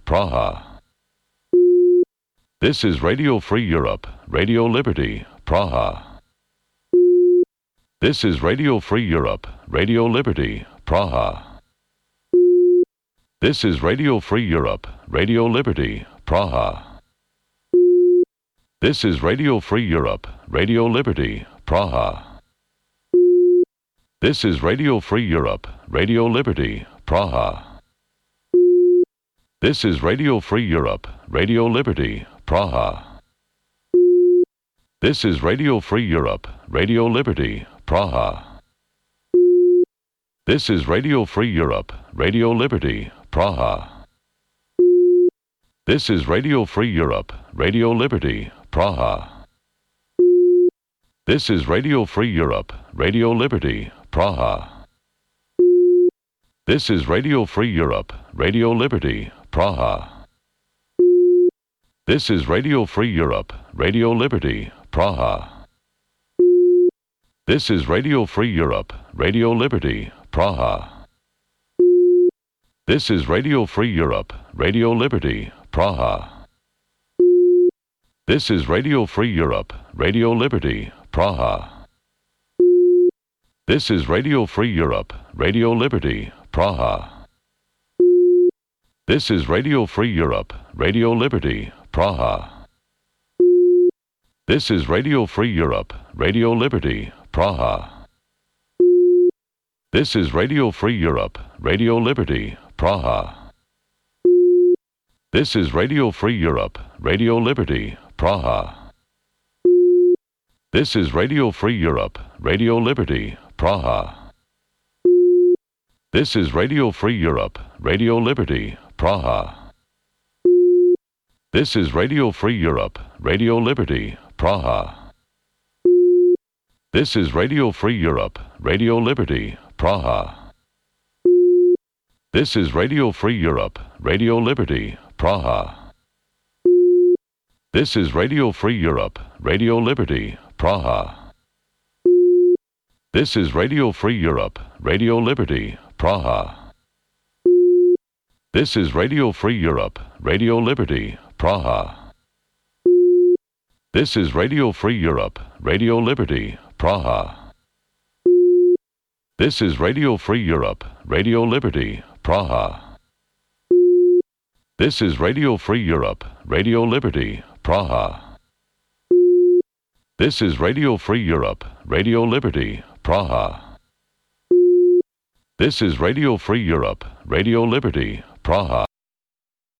Praha. This is Radio Free Europe, Radio Liberty, Praha. This is Radio Free Europe, Radio Liberty, Praha. This is Radio Free Europe, Radio Liberty, Praha. This is Radio Free Europe, Radio Liberty, Praha. This is Radio Free Europe, Radio Liberty, Praha. This is Radio Free Europe, Radio Liberty, Praha. This is Radio Free Europe, Radio Liberty, Praha. This is Radio Free Europe, Radio Liberty, Praha. This is Radio Free Europe, Radio Liberty, Praha. This is Radio Free Europe, Radio Liberty, Praha. This is Radio Free Europe, Radio Liberty, Praha. This is Radio Free Europe, Radio Liberty, Praha. This is Radio Free Europe, Radio Liberty, Praha. This is Radio Free Europe, Radio Liberty, Praha. This is Radio Free Europe, Radio Liberty, Praha. This is Radio Free Europe, Radio Liberty, Praha. This is Radio Free Europe, Radio Liberty, Praha. This is Radio Free Europe, Radio Liberty, Praha. This is Radio Free Europe, Radio Liberty, Praha. This is Radio Free Europe, Radio Liberty, Praha. This is Radio Free Europe, Radio Liberty, Praha. This is Radio Free Europe, Radio Liberty, Praha. This is Radio Free Europe, Radio Liberty, Praha. This is Radio Free Europe, Radio Liberty, Praha. This is Radio Free Europe, Radio Liberty, Praha. This is Radio Free Europe, Radio Liberty, Praha. This is Radio Free Europe, Radio Liberty, Praha. This is Radio Free Europe, Radio Liberty, Praha. This is Radio Free Europe, Radio Liberty, Praha. This is Radio Free Europe, Radio Liberty, Praha. This is Radio Free Europe, Radio Liberty, Praha. This is Radio Free Europe, Radio Liberty, Praha. This is Radio Free Europe, Radio Liberty, Praha.